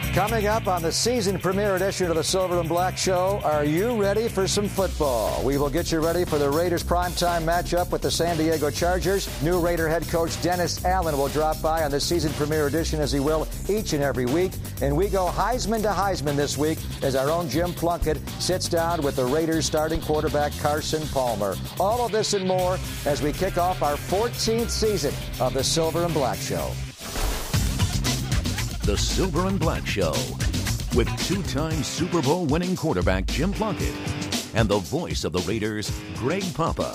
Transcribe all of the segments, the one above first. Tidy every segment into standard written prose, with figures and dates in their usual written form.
Coming up on the season premiere edition of the Silver and Black Show, are you ready for some football? We will get you ready for the Raiders primetime matchup with the San Diego Chargers. New Raider head coach Dennis Allen will drop by on the season premiere edition, as he will each and every week. And we go Heisman to Heisman this week as our own Jim Plunkett sits down with the Raiders starting quarterback Carson Palmer. All of this and more as we kick off our 14th season of the Silver and Black Show. The Silver and Black Show with two-time Super Bowl winning quarterback Jim Plunkett and the voice of the Raiders, Greg Papa.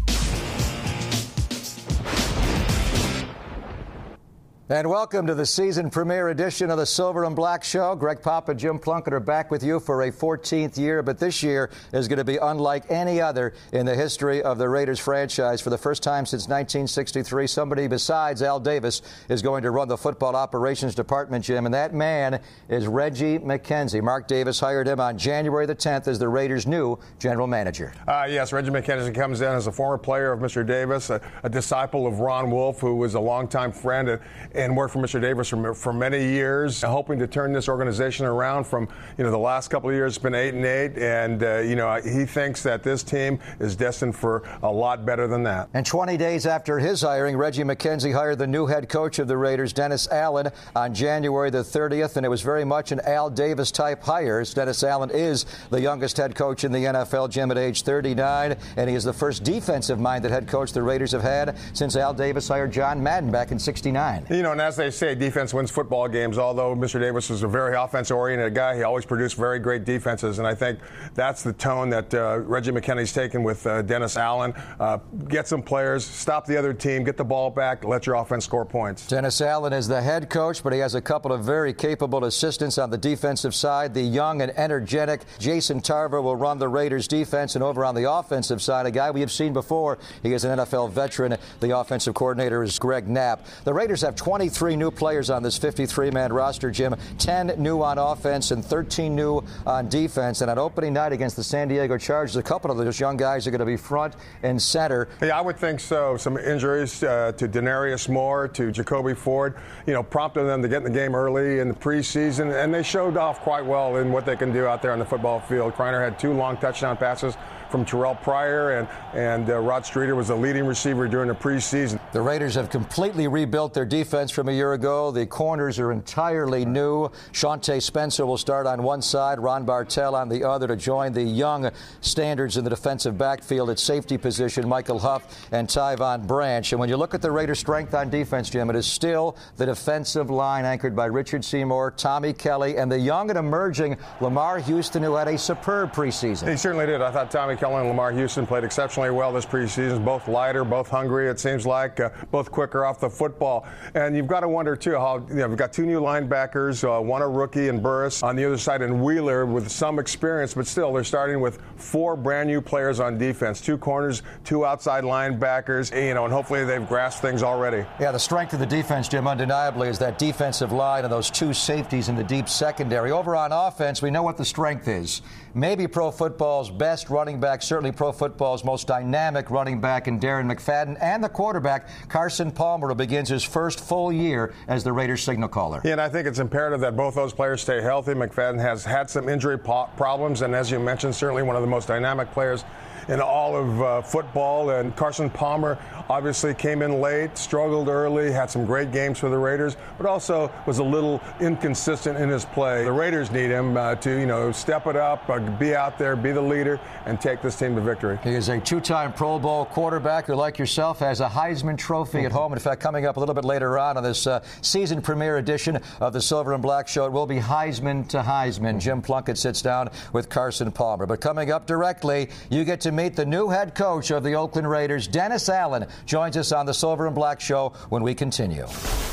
And welcome to the season premiere edition of the Silver and Black Show. Greg Papa and Jim Plunkett are back with you for a 14th year, but this year is going to be unlike any other in the history of the Raiders franchise. For the first time since 1963, somebody besides Al Davis is going to run the football operations department, Jim, and that man is Reggie McKenzie. Mark Davis hired him on January the 10th as the Raiders' new general manager. Yes, Reggie McKenzie comes in as a former player of Mr. Davis, a disciple of Ron Wolf, who was a longtime friend and worked for Mr. Davis for many years, hoping to turn this organization around from, the last couple of years. It's been 8-8, and, he thinks that this team is destined for a lot better than that. And 20 days after his hiring, Reggie McKenzie hired the new head coach of the Raiders, Dennis Allen, on January the 30th, and it was very much an Al Davis-type hire. Dennis Allen is the youngest head coach in the NFL, Jim, at age 39, and he is the first defensive-minded head coach the Raiders have had since Al Davis hired John Madden back in '69. And as they say, defense wins football games. Although Mr. Davis was a very offense-oriented guy, he always produced very great defenses. And I think that's the tone that Reggie McKenzie's taken with Dennis Allen. Get some players, stop the other team, get the ball back, let your offense score points. Dennis Allen is the head coach, but he has a couple of very capable assistants on the defensive side. The young and energetic Jason Tarver will run the Raiders defense. And over on the offensive side, a guy we have seen before. He is an NFL veteran. The offensive coordinator is Greg Knapp. The Raiders have 23 new players on this 53-man roster, Jim. 10 new on offense and 13 new on defense. And on opening night against the San Diego Chargers, a couple of those young guys are going to be front and center. Yeah, I would think so. Some injuries to Denarius Moore, to Jacoby Ford, prompted them to get in the game early in the preseason. And they showed off quite well in what they can do out there on the football field. Kreiner had 2 long touchdown passes from Terrell Pryor, and Rod Streeter was the leading receiver during the preseason. The Raiders have completely rebuilt their defense from a year ago. The corners are entirely new. Shante Spencer will start on one side, Ron Bartell on the other, to join the young standards in the defensive backfield at safety position, Michael Huff and Tyvon Branch. And when you look at the Raiders' strength on defense, Jim, it is still the defensive line anchored by Richard Seymour, Tommy Kelly, and the young and emerging Lamar Houston, who had a superb preseason. He certainly did. I thought Tommy Kelly and Lamar Houston played exceptionally well this preseason, both lighter, both hungry, it seems like, both quicker off the football. And you've got to wonder, too, how we've got 2 new linebackers, one a rookie in Burris on the other side, and Wheeler with some experience, but still they're starting with 4 brand new players on defense, 2 corners, 2 outside linebackers, and hopefully they've grasped things already. Yeah, the strength of the defense, Jim, undeniably is that defensive line and those 2 safeties in the deep secondary. Over on offense, we know what the strength is. Maybe pro football's best running back, certainly pro football's most dynamic running back in Darren McFadden, and the quarterback, Carson Palmer, who begins his first full year as the Raiders signal caller. Yeah, and I think it's imperative that both those players stay healthy. McFadden has had some injury problems, and as you mentioned, certainly one of the most dynamic players in all of football. And Carson Palmer obviously came in late, struggled early, had some great games for the Raiders, but also was a little inconsistent in his play. The Raiders need him to, step it up, be out there, be the leader, and take this team to victory. He is a 2-time Pro Bowl quarterback who, like yourself, has a Heisman Trophy at home. In fact, coming up a little bit later on this season premiere edition of the Silver and Black Show, it will be Heisman to Heisman. Jim Plunkett sits down with Carson Palmer. But coming up directly, you get to meet the new head coach of the Oakland Raiders, Dennis Allen, joins us on the Silver and Black Show when we continue.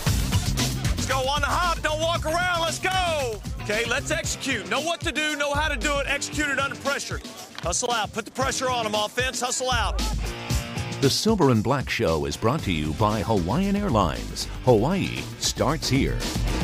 Let's go on the hop. Don't walk around. Let's go. Okay, let's execute. Know what to do. Know how to do it. Execute it under pressure. Hustle out. Put the pressure on them, offense. Hustle out. The Silver and Black Show is brought to you by Hawaiian Airlines. Hawaii starts here.